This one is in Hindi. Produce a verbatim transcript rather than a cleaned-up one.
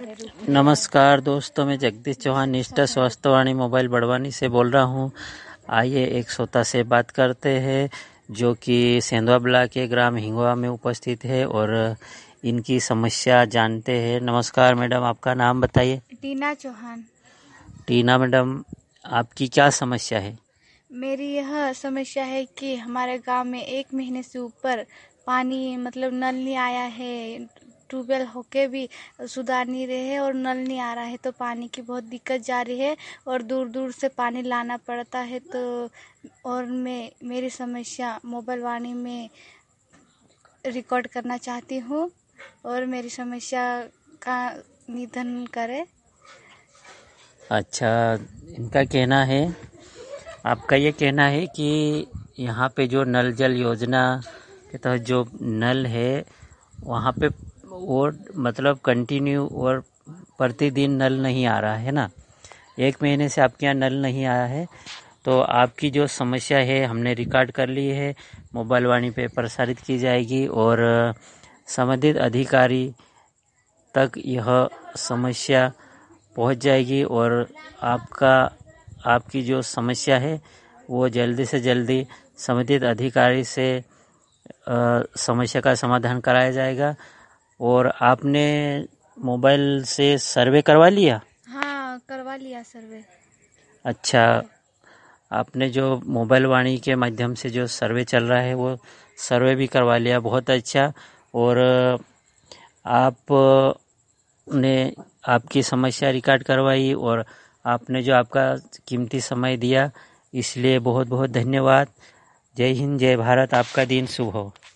नमस्कार दोस्तों, मैं जगदीश चौहान निष्ठा स्वास्थ्यवाणी मोबाइल बड़वानी से बोल रहा हूँ। आइए एक श्रोता से बात करते हैं जो कि सेंधवा ब्लॉक के ग्राम हिंगवा में उपस्थित है और इनकी समस्या जानते हैं। नमस्कार मैडम, आपका नाम बताइए। टीना चौहान। टीना मैडम, आपकी क्या समस्या है? मेरी यह समस्या है कि हमारे गांव में एक महीने से ऊपर पानी मतलब नल नहीं आया है। ट्यूबवेल होके भी सुधार नहीं रहे हैं और नल नहीं आ रहा है, तो पानी की बहुत दिक्कत जा रही है और दूर दूर से पानी लाना पड़ता है। तो और मैं मेरी समस्या मोबाइल वाणी में रिकॉर्ड करना चाहती हूँ और मेरी समस्या का निदान करे। अच्छा, इनका कहना है, आपका ये कहना है कि यहाँ पे जो नल जल योजना के तहत जो नल है वहाँ पे वो मतलब कंटिन्यू और प्रतिदिन नल नहीं आ रहा है ना। एक महीने से आपके यहाँ नल नहीं आया है, तो आपकी जो समस्या है हमने रिकॉर्ड कर ली है, मोबाइल वाणी पे प्रसारित की जाएगी और संबंधित अधिकारी तक यह समस्या पहुंच जाएगी और आपका आपकी जो समस्या है वो जल्दी से जल्दी संबंधित अधिकारी से आ, समस्या का समाधान कराया जाएगा। और आपने मोबाइल से सर्वे करवा लिया? हाँ, करवा लिया सर्वे। अच्छा, आपने जो मोबाइल वाणी के माध्यम से जो सर्वे चल रहा है वो सर्वे भी करवा लिया, बहुत अच्छा। और आपने आपकी समस्या रिकॉर्ड करवाई और आपने जो आपका कीमती समय दिया, इसलिए बहुत बहुत धन्यवाद। जय हिंद, जय भारत, आपका दिन शुभ हो।